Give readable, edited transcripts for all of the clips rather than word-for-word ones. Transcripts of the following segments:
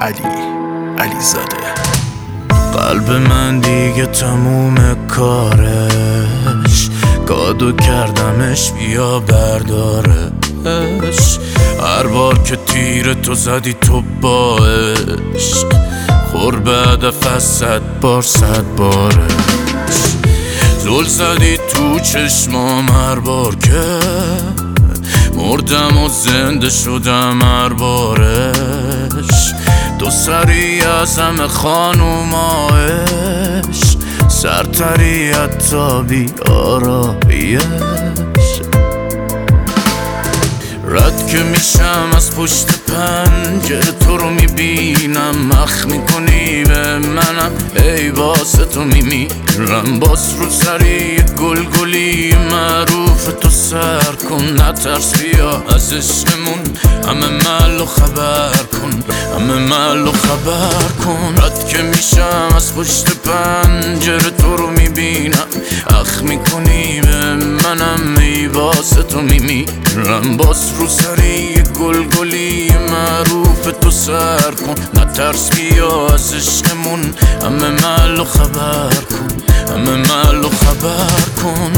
علی زاده. قلب من دیگه تموم کارش، گادو کردمش بیا بردارش. هر بار که تیر تو زدی تو با عشق، خور به هدف از 100 بار 100 بارش. زل زدی تو چشمام هر بار که مردم و زنده شدم هر بارش. تو سری از همه خانومایش، سرتری حتی بی آرایش. رد که میشم از پشت پنجره تو رو میبینم، مخ میکنی به منم ای واسه تو میمیرم. باز رو سری گلگلی معروف تو سر کن، نترس بیا از عشقمون همه محلو خبر کن، همه محلو خبر کن. رد که میشم از پشت پنجره تو رو میبینم، اخ میکنی به منم ای واسه تو میمیرم. باز رو سری گلگلی معروف تو سر کن، نترس بیا از عشقمون همه محلو خبر کن، همه محلو خبر کن.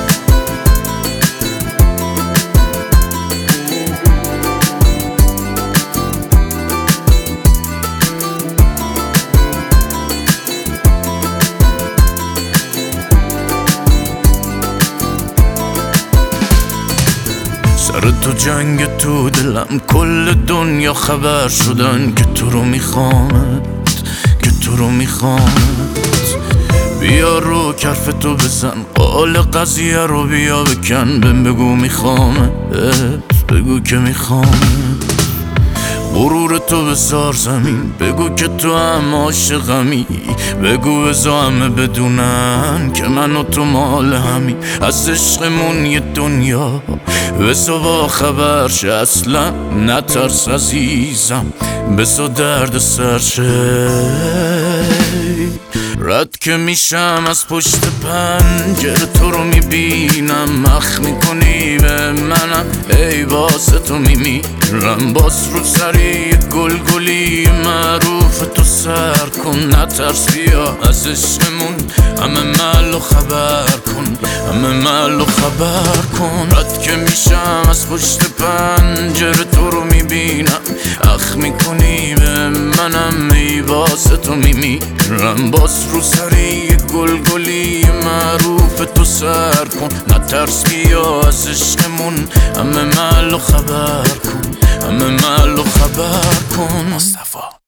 سر تو جنگ تو دلم، کل دنیا خبر شدن که تو رو میخوامت، که تو رو میخوامت. بیا رو کرف تو بزن، قال قضیه رو بیا بکن، بگو میخوامت، بگو که میخوامت. غرور تو بذار زمین، بگو که تو هم عاشقمی، بگو بذار همه بدونن که من و تو مال همی. از عشقمون یه دنیا بذار با خبر شه، اصلا نترس عزیزم، بذار درد سر شه. رد که میشم از پشت پنجره تو رو میبینم، مخ میکنی به منم ای واسه تو میمیرم. باز رو سری گلگلی معروف تو سر کن، نترس بیا از عشقمون همه محلو خبر کن، همه محلو خبر کن. رد که میشم از پشت پنجره تو رو میبینم، اخ میکنی به منم ای واسه تو میمیرم. باز رو سری گلگلی معروف تو سر کن، نترس بیا از عشقمون همه محلو خبر کن، همه محلو خبر کن. مصطفی